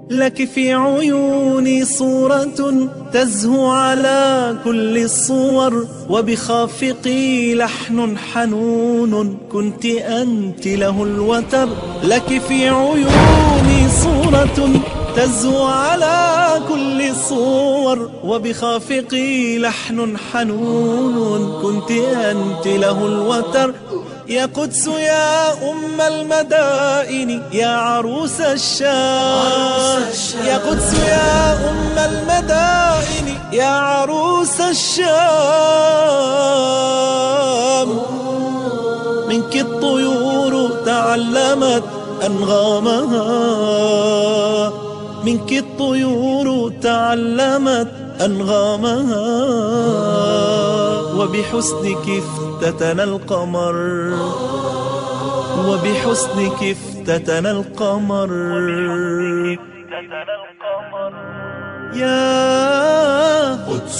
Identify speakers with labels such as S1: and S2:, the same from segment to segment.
S1: لك في عيوني صورة تزهو على كل الصور، وبخافقي لحن حنون كنت أنت له الوتر. لك في عيوني صورة تزهو على كل الصور، وبخافقي لحن حنون كنت أنت له الوتر. يا قدس يا أم المدائن يا عروس الشام، يا قدس يا أم المدائن يا عروس الشام. منك الطيور تعلمت أنغامها، منك الطيور تعلمت أنغامها، وبحسنك افتتن القمر، وبحسنك افتتن القمر. يا
S2: قدس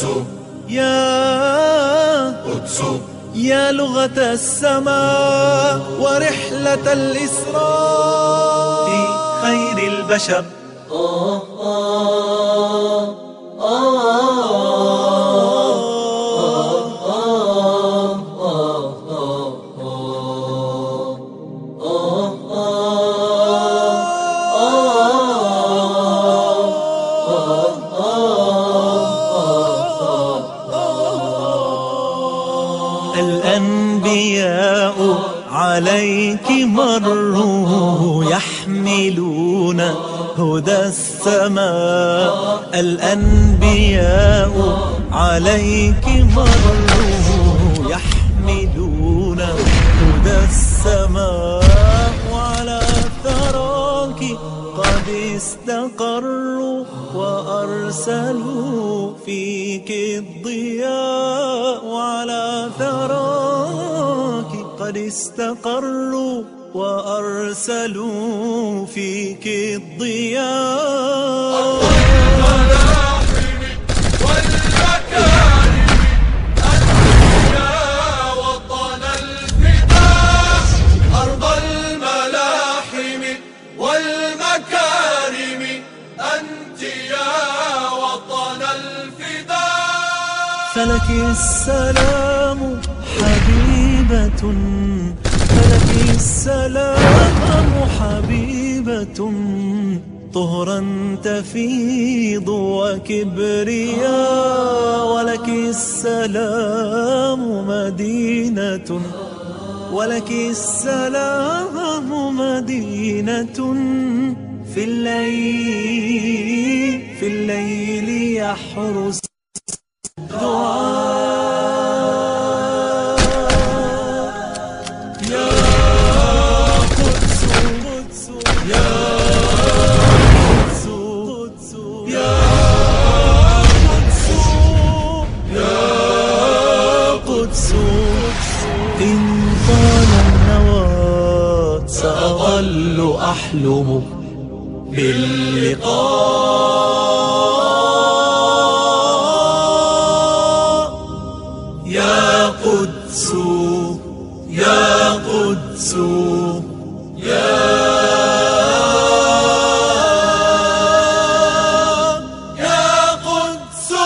S1: يا
S2: قدس
S1: يا لغة السماء ورحلة الإسراء في خير البشر. الأنبياء عليك مروا يحملون هدى السماء، الأنبياء عليك مروا يحملون هدى السماء، وعلى ثراك قد استقروا وأرسلوا فيك الضياء، وعلى ثراك قد استقروا وأرسلوا فيك الضياء.
S2: الملاحم والمكارم أنت يا وطن الفداء، أرض الملاحم والمكارم أنت يا وطن الفداء.
S1: فلك السلام حبيبة، فلك السلام حبيبة، طهرا تفيض وكبرياء. ولك السلام مدينة، ولك السلام مدينة، في الليل في الليل يحرس دعاء. يا قدس يا قدس يا قدس يا قدس، إن طال النوى سأظل أحلم باللقاء. يا قدس يا قدس يا قدس.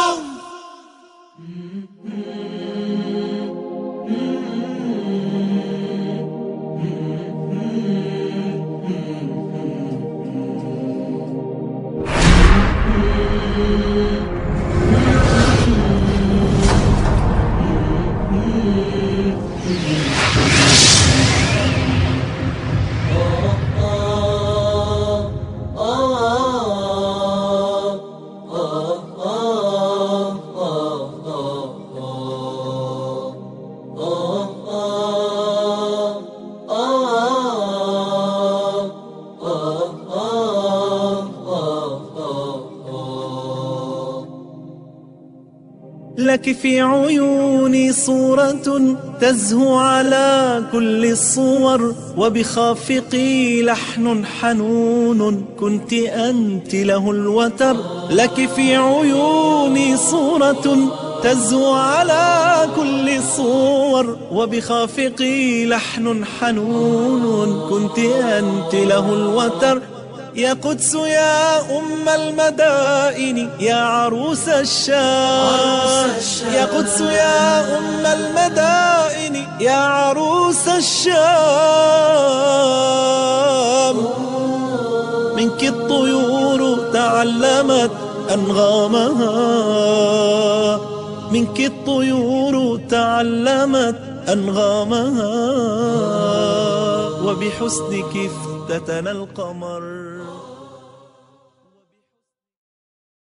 S1: لك في عيوني صورة تزهو على كل الصور، وبخافقي لحن حنون كنت أنت له الوتر. لك في عيوني صورة تزهو على كل الصور، وبخافقي لحن حنون كنت أنت له الوتر. يا قدس يا أم المدائن يا عروس الشام. يا قدس يا أم المدائن يا عروس الشام. منك الطيور تعلمت أنغامها، منك الطيور تعلمت أنغامها، وبحسنك افتتن القمر.